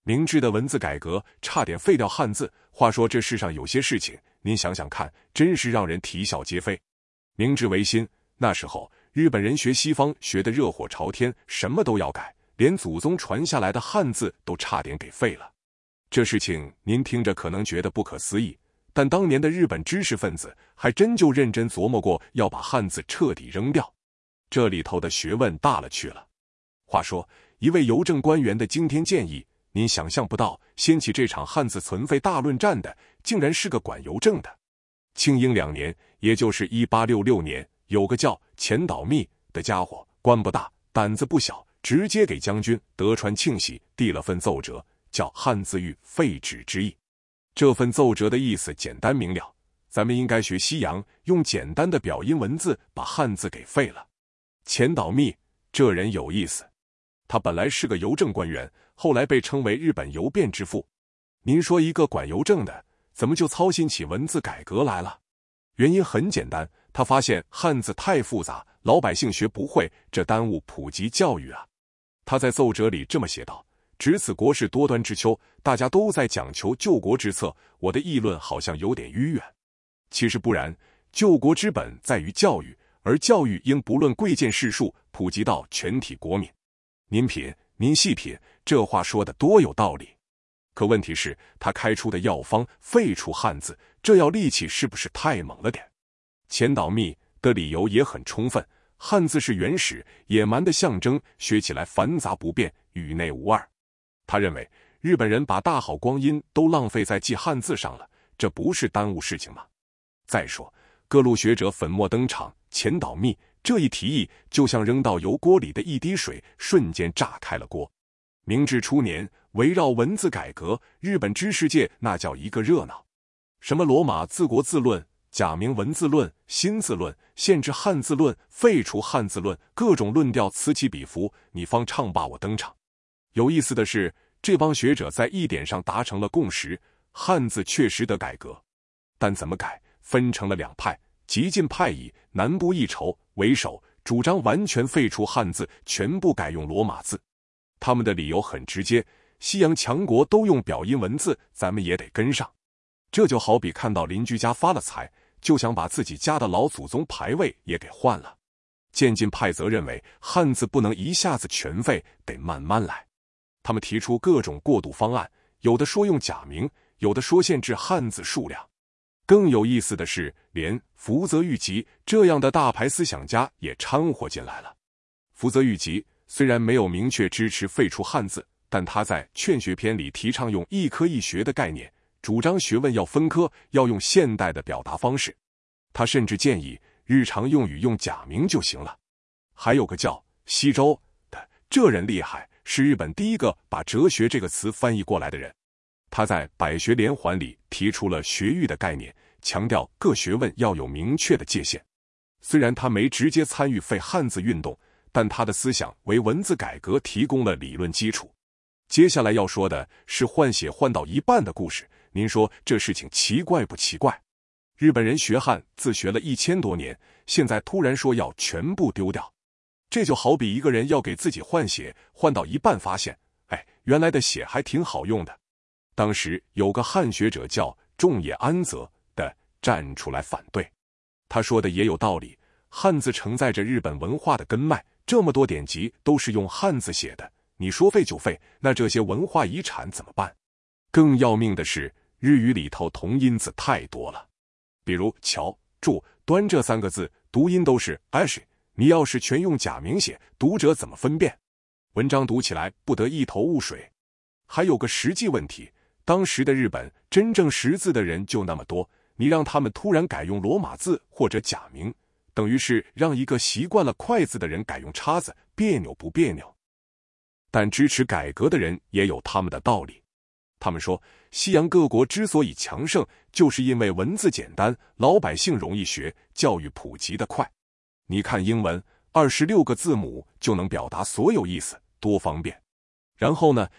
明治的文字改革差点废掉汉字。话说这世上有些事情，您想想看，真是让人啼笑皆非。明治维新那时候，日本人学西方学得热火朝天，什么都要改，连祖宗传下来的汉字都差点给废了。这事情您听着可能觉得不可思议，但当年的日本知识分子还真就认真琢磨过要把汉字彻底扔掉，这里头的学问大了去了。话说，一位邮政官员的惊天建议，您想象不到，掀起这场汉字存废大论战的，竟然是个管邮政的。庆应2年，也就是1866年，有个叫钱岛密的家伙，官不大，胆子不小，直接给将军德川庆喜递了份奏折，叫汉字欲废止之意。这份奏折的意思简单明了，咱们应该学西洋，用简单的表音文字把汉字给废了。钱岛密这人有意思，他本来是个邮政官员，后来被称为日本邮变之父。您说一个管邮政的，怎么就操心起文字改革来了？原因很简单，他发现汉字太复杂，老百姓学不会，这耽误普及教育啊。他在奏折里这么写道：值此国事多端之秋，大家都在讲求救国之策，我的议论好像有点迂远。其实不然，救国之本在于教育，而教育应不论贵贱世庶，普及到全体国民。您品，您细品，这话说的多有道理。可问题是，他开出的药方废除汉字，这药力气是不是太猛了点？钱岛密的理由也很充分，汉字是原始野蛮的象征，学起来繁杂不便，语内无二。他认为日本人把大好光阴都浪费在记汉字上了，这不是耽误事情吗？再说各路学者粉墨登场，钱岛密这一提议就像扔到油锅里的一滴水，瞬间炸开了锅。明治初年，围绕文字改革，日本知识界那叫一个热闹。什么罗马字国字论、假名文字论、新字论、限制汉字论、废除汉字论，各种论调此起彼伏，你方唱罢我登场。有意思的是，这帮学者在一点上达成了共识，汉字确实得改革，但怎么改，分成了两派，激进派以南部一筹为首，主张完全废除汉字，全部改用罗马字。他们的理由很直接，西洋强国都用表音文字，咱们也得跟上。这就好比看到邻居家发了财，就想把自己家的老祖宗牌位也给换了。渐进派则认为汉字不能一下子全废，得慢慢来。他们提出各种过渡方案，有的说用假名，有的说限制汉字数量。更有意思的是，连福泽谕吉这样的大牌思想家也掺和进来了。福泽谕吉虽然没有明确支持废除汉字，但他在《劝学篇》里提倡用一科一学的概念，主张学问要分科，要用现代的表达方式。他甚至建议日常用语用假名就行了。还有个叫西周的，这人厉害，是日本第一个把哲学这个词翻译过来的人。他在《百学连环》里提出了学域的概念，强调各学问要有明确的界限。虽然他没直接参与废汉字运动，但他的思想为文字改革提供了理论基础。接下来要说的是换血换到一半的故事，您说这事情奇怪不奇怪？日本人学汉字学了1000多年，现在突然说要全部丢掉，这就好比一个人要给自己换血，换到一半发现，原来的血还挺好用的。当时有个汉学者叫仲野安泽的站出来反对，他说的也有道理，汉字承载着日本文化的根脉，这么多典籍都是用汉字写的，你说废就废，那这些文化遗产怎么办？更要命的是，日语里头同音字太多了，比如桥、柱、端这3个字读音都是 ash， 你要是全用假名写，读者怎么分辨？文章读起来不得一头雾水。还有个实际问题，当时的日本真正识字的人就那么多，你让他们突然改用罗马字或者假名，等于是让一个习惯了快字的人改用叉字，别扭不别扭？但支持改革的人也有他们的道理。他们说，西洋各国之所以强盛，就是因为文字简单，老百姓容易学，教育普及得快。你看英文，26个字母就能表达所有意思，多方便。然后呢，